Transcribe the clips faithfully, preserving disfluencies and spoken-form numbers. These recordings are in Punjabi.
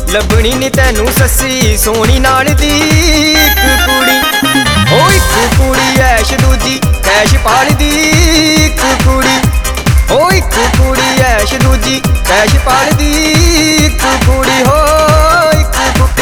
ਲੱਭਣੀ ਨੀ ਤੈਨੂੰ ਸੱਸੀ ਸੋਹਣੀ ਨਾਲ ਦੀ ਇੱਕ ਕੁੜੀ। ਓ ਇੱਕ ਕੁੜੀ ਐਸ਼ ਦੂਜੀ ਕੈਸ਼ ਪਾਲਦੀ ਇੱਕ ਕੁੜੀ। ਓ ਇੱਕ ਕੁੜੀ ਐਸ਼ ਦੂਜੀ ਕੈਸ਼ ਪਾਲਦੀ ਇੱਕ ਕੁੜੀ। ਹੋ ਇੱਕ ਕੁੜੀ।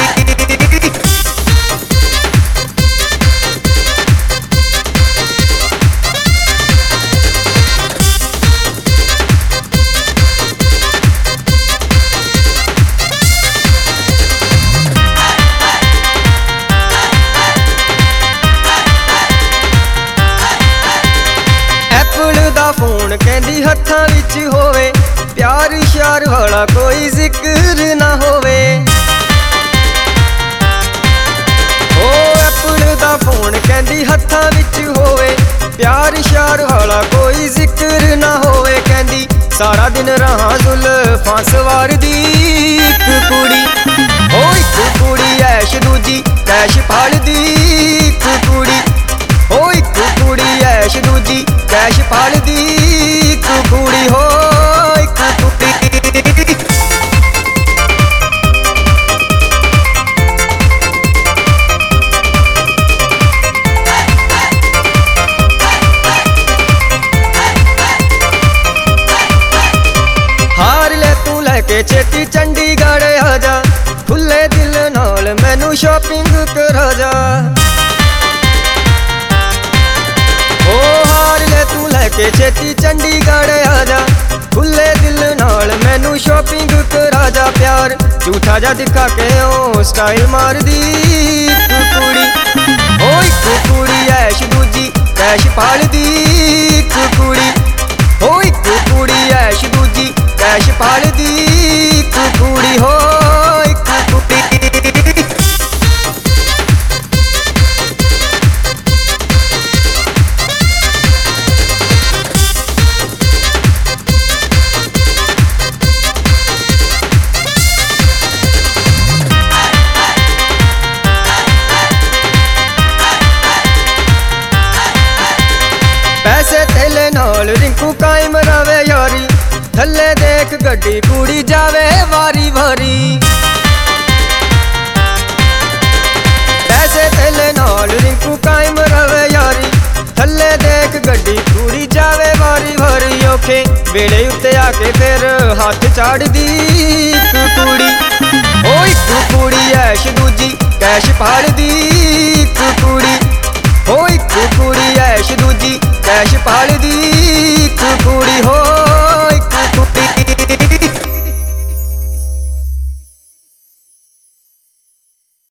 ਫੋਨ ਕਹਿੰਦੀ ਹੱਥਾਂ ਵਿੱਚ ਹੋਵੇ, ਪਿਆਰ ਸ਼ਿਆਰ ਵਾਲਾ ਕੋਈ ਜ਼ਿਕਰ ਨਾ ਹੋਵੇ। ਓ ਐਪਲ ਦਾ ਫੋਨ ਕਹਿੰਦੀ ਹੱਥਾਂ ਵਿੱਚ ਹੋਵੇ, ਪਿਆਰ ਸ਼ਿਆਰ ਵਾਲਾ ਕੋਈ ਜ਼ਿਕਰ ਨਾ ਹੋਵੇ। ਕਹਿੰਦੀ ਸਾਰਾ ਦਿਨ ਰਹਾਂ ਜ਼ੁਲਫਾਂ ਸਵਾਰਦੀ ਇੱਕ ਕੁੜੀ। ਓ ਇੱਕ ਕੁੜੀ ਐਸ਼ ਦੂਜੀ ਕੈਸ਼ ਪਾਲਦੀ ਇੱਕ ਕੁੜੀ। ਓ ਇੱਕ ਕੁੜੀ ਐਸ਼ ਦੂਜੀ ਕੈਸ਼ ਪਾਲਦੀ ਇੱਕ ਕੁੜੀ। ਹੋ ਇੱਕ ਕੁੜੀ। ਹਾਰ ਲੈ ਤੂੰ ਲੈ ਕੇ ਛੇਤੀ ਚੰਡੀਗੜ੍ਹ ਆ ਜਾ, ਖੁੱਲੇ ਦਿਲ ਨਾਲ ਮੈਨੂੰ ਸ਼ਾਪਿੰਗ ਕਰਾ ਜਾ। ਓ ਹਾਰ ਲੈ ਤੂੰ ਲੈ ਕੇ ਛੇਤੀ ਚੰਡੀਗੜ੍ਹ ਆ ਜਾ, ਖੁੱਲੇ ਦਿਲ ਨਾਲ ਮੈਨੂੰ ਸ਼ਾਪਿੰਗ ਕਰਾ ਜਾ। ਪਿਆਰ ਝੂਠਾ ਜਾ ਦਿਖਾ ਕੇ ਓ ਸਟਾਈਲ ਮਾਰਦੀ ਇੱਕ ਕੁੜੀ। ਓ ਇੱਕ ਕੁੜੀ ਐਸ਼ ਦੂਜੀ ਕੈਸ਼ ਪਾਲਦੀ ਇੱਕ ਕੁੜੀ। ਓ ਇੱਕ ਕੁੜੀ ਐਸ਼ ਦੂਜੀ ਕੈਸ਼ ਪਾਲਦੀ ਇੱਕ ਕੁੜੀ। ਹੋ ਇੱਕ ਕੁੜੀ। ਪੈਸੇ ਥੇਲੇ ਨਾਲ ਰਿੰਕੂ ਕਾਇਮ ਰਵੇ ਯਾਰੀ, ਥੱਲੇ ਦੇਖ ਗੱਡੀ ਕੁੜੀ ਜਾਵੇ ਵਾਰੀ ਵਾਰੀ। ਪੈਸੇ ਥੇਲੇ ਨਾਲ ਰਿੰਕੂ ਕਾਇਮ ਰਵੇ ਯਾਰੀ, ਥੱਲੇ ਦੇਖ ਗੱਡੀ ਕੁੜੀ ਜਾਵੇ ਵਾਰੀ ਵਾਰੀ। ਔਖੇ ਵੇਲੇ ਉੱਤੇ ਆ ਕੇ ਫਿਰ ਹੱਥ ਚਾੜਦੀ ਇੱਕ ਕੁੜੀ। ਓ ਇੱਕ ਕੁੜੀ ਐਸ਼ ਦੂਜੀ ਕੈਸ਼ ਪਾਲਦੀ ਇੱਕ ਕੁੜੀ। ਓ ਇੱਕ ਕੁੜੀ ਐਸ਼ ਦੂਜੀ ਕੈਸ਼ ਪਾਲਦੀ ਇੱਕ ਕੁੜੀ। ਹੋ